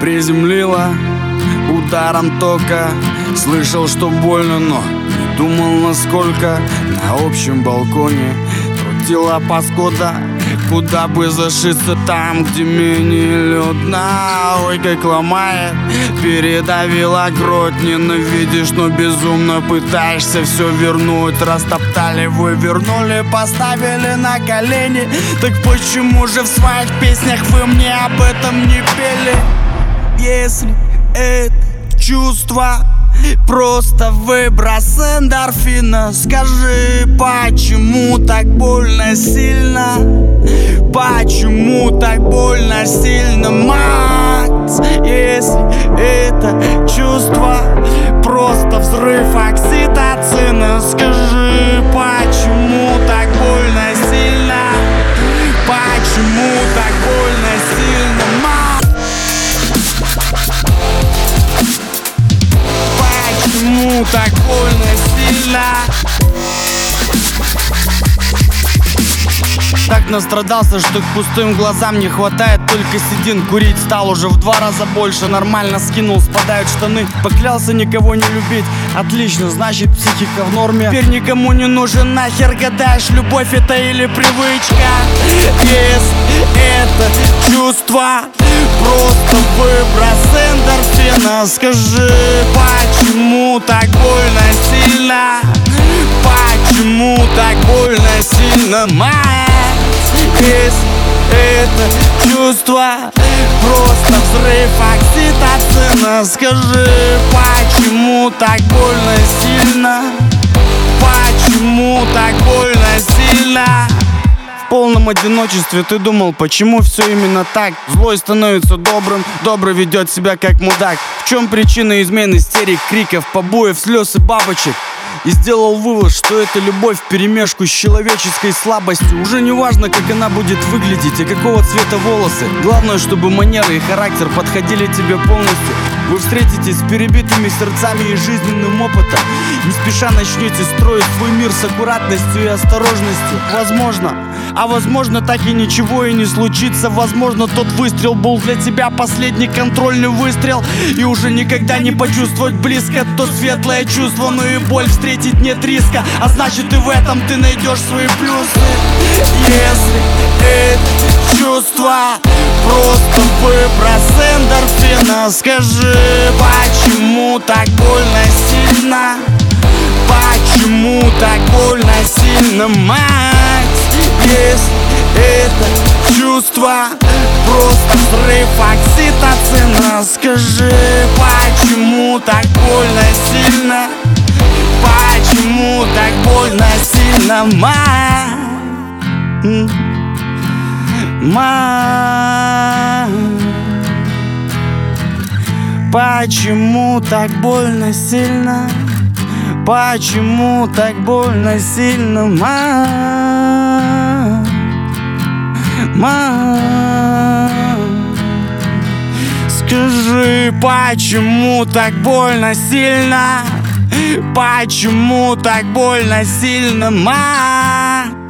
приземлила ударом тока. Слышал, что больно, но не думал насколько. На общем балконе крутила паскуда, куда бы зашиться там, где менее людно. Ой, как ломает, передавила грудь. Ненавидишь, но безумно пытаешься все вернуть. Растоптали, вывернули, поставили на колени. Так почему же в своих песнях вы мне об этом не пели? Если это чувство просто выброс эндорфина, скажи, почему так больно сильно? Почему так больно сильно, Макс? Если это чувство просто взрыв окситоцина, скажи, почему так больно сильно? Почему так больно сильно, Макс? Почему так больно сильно? Так настрадался, что к пустым глазам не хватает только седин. Курить стал уже в 2 раза больше. Нормально скинул, спадают штаны. Поклялся никого не любить. Отлично, значит психика в норме. Теперь никому не нужен нахер. Гадаешь, любовь это или привычка? Если это чувство просто выброс эндорфина, скажи, почему так больно сильно? Почему так больно сильно, Макс? Если это чувство просто взрыв окситоцина, скажи, почему так больно сильно? Почему так больно сильно? В полном одиночестве ты думал, почему все именно так? Злой становится добрым, добрый ведет себя как мудак. В чем причина измен, истерик, криков, побоев, слез и бабочек? И сделал вывод, что это любовь вперемешку с человеческой слабостью. Уже не важно, как она будет выглядеть и какого цвета волосы. Главное, чтобы манеры и характер подходили тебе полностью. Вы встретитесь с перебитыми сердцами и жизненным опытом. Не спеша начнете строить свой мир с аккуратностью и осторожностью. Возможно, так и ничего и не случится. Возможно, тот выстрел был для тебя последний контрольный выстрел. И уже никогда не почувствовать близко то светлое чувство, но и боль встретить нет риска. А значит, и в этом ты найдешь свои плюсы. Если это чувство просто выброс эндорфина, скажи, почему так больно сильно? Почему так больно сильно, Макс? Если это чувство просто взрыв окситоцина, скажи, почему так больно сильно? Почему так больно сильно, Макс? Почему так больно сильно? Почему так больно сильно, Скажи, почему так больно сильно? Почему так больно сильно,